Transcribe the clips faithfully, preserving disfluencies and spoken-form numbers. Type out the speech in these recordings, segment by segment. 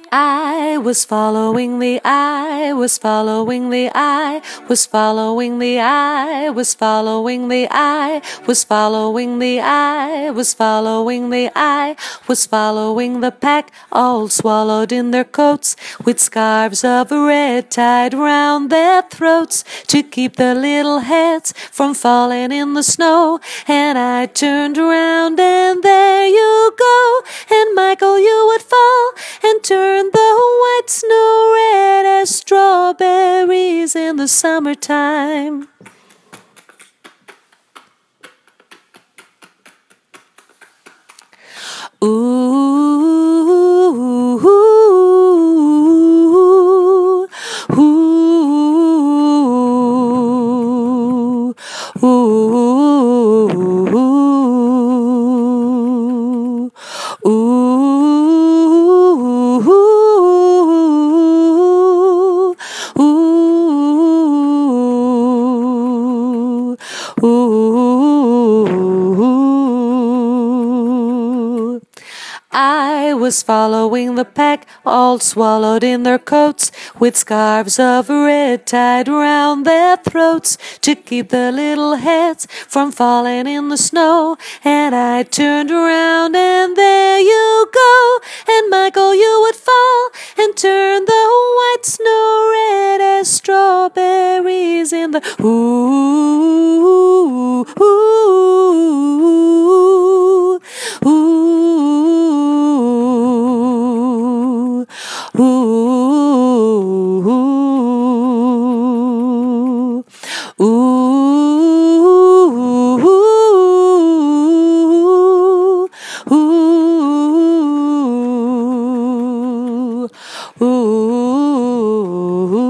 I was following the I was following the I was following the I was following the I was following the I was following the I was following the pack, all swallowed in their coats, with scarves of red tied round their throats to keep their little heads from falling in the snow. And I turned around and there you go, and Michael, you would fall and turn the white snow red as strawberries in the summertime. Ooh, ooh, ooh, ooh, ooh, ooh, ooh. I was following the pack, all swallowed in their coats, with scarves of red tied round their throats to keep their little heads from falling in the snow. And I turned around and there you go, and Michael, you would fall and turn the white snow red as strawberries in the ooh, ooh, ooh, ooh. Ooh, ooh, ooh, ooh, ooh, ooh.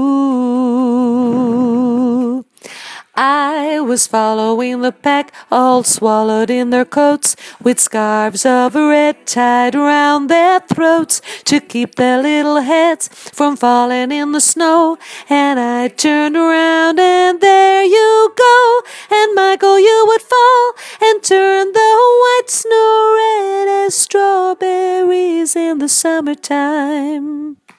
I was following the pack, all swallowed in their coats, with scarves of red tied round their throats to keep their little heads from falling in the snow. And I turned around and there you go, and Michael, you would fall and turn the white snow red as strawberries in the summertime.